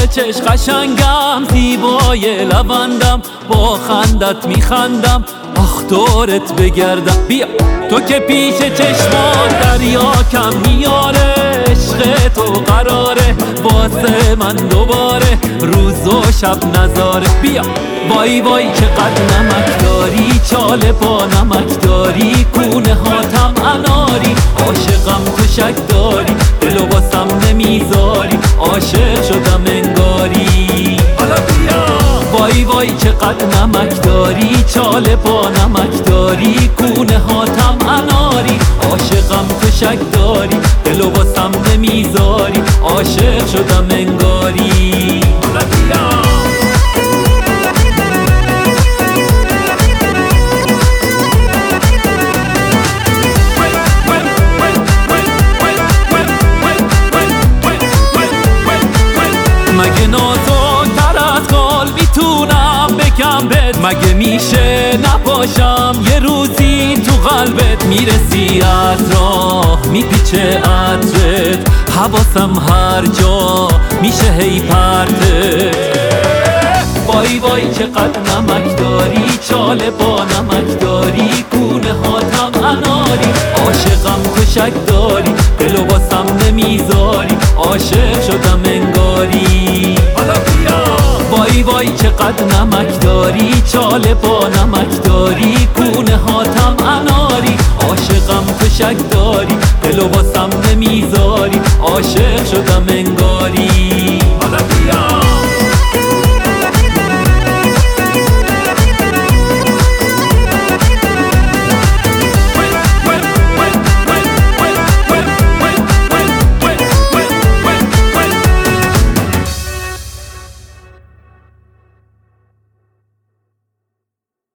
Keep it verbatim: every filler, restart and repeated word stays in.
چش قشنگم، زیبای لبندم، با خندت میخندم، آخ دورت بگردم. بیا تو که پیش چشمات دریا کم میاره، عشق تو قراره واسه من دوباره روز و شب نظاره. بیا وای وای چقدر نمک داری، چاله پا نمک داری، کونه هاتم اناری، عاشقم تو شک داری، دلو باسم نمیذاری، عاشق شدم انگاری. حالا بیا وای وای چقدر نمک داری، چاله پا نمک داری، کونه هاتم اناری، عاشقم تو شک داری، دلو باسم نمیذاری، عاشق شدم انگاری. حالا بیا مگه نازک‌تر از خال میتونم بگم بهت، مگه میشه نباشم یه روزی تو قلبت، میرسی از راه میپیچه عطرت، حواسم هر جا میشه هی پرتت. وای وای چقدر نمک داری، چاله با نمک داری، کونه هاتم اناری، عاشقم تو شک داری، دلو باسم نمیذاری، عاشق شدم انگاری. حالا بیا وای وای چقدر نمک داری، چاله با نمک داری، کونه هاتم اناری، عاشقم تو شک داری، دلو باسم نمیذاری، عاشق شدم انگاری.